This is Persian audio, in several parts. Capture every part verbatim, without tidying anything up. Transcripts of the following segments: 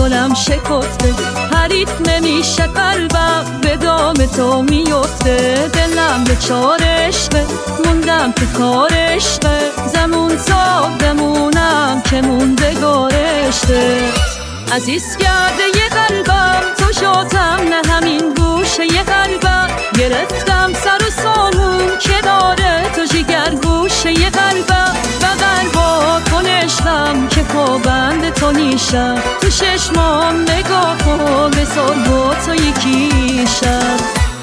کنم شکفته، حریف نمیشه قلبم به دام تو میفته. دلم به چار عشقه موندم که کار عشقه، زمون تا بمونم که موندگارشته. عزیز کرده یه قلبم تو شدم، نه همین گوشه یه قلبم گرفتم سر و سامون کناره تو جگر گوشه یه قلبم. بغل با کن عشقم که پابند تو نیشم، تو ششمام نگاه کن بذار با تو یکیشم.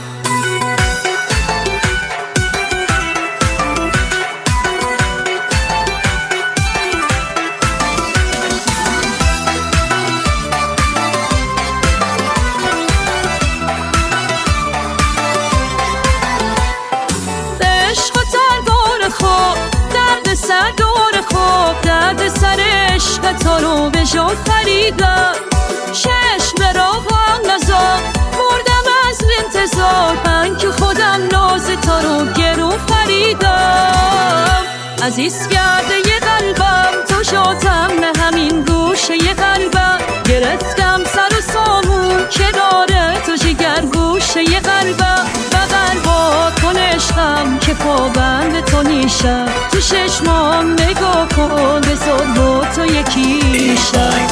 تو رو به جا خریدم، چشم به راهم نزار مردم از انتظار، من که خودم ناز تو رو گرو خریدم. عزیز کرده یه قلبم تو شدم، نه همین گوشه یه قلبم گرفتم سر و سامون که داره تو جگر گوشه یه قلبم. بغل با کن عشقم که پابند تو نیشم، تو ششمام نگاه کن بذار با تو یکیشم.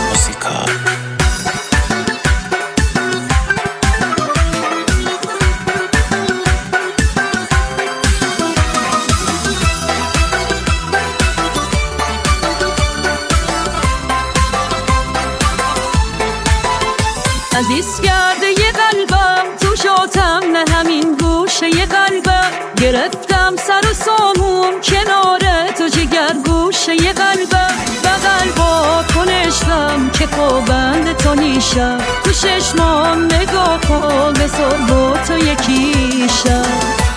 عزیز کرده یه قلبم تو شدم، نه همین گوشه یه قلبم گرفتم سر و سامون کناره تو جگر گوشه یه قلبم. بغل با کن عشقم که پابند تو نیشم، تو ششمام نگاه کن بذار با تو یکیشم.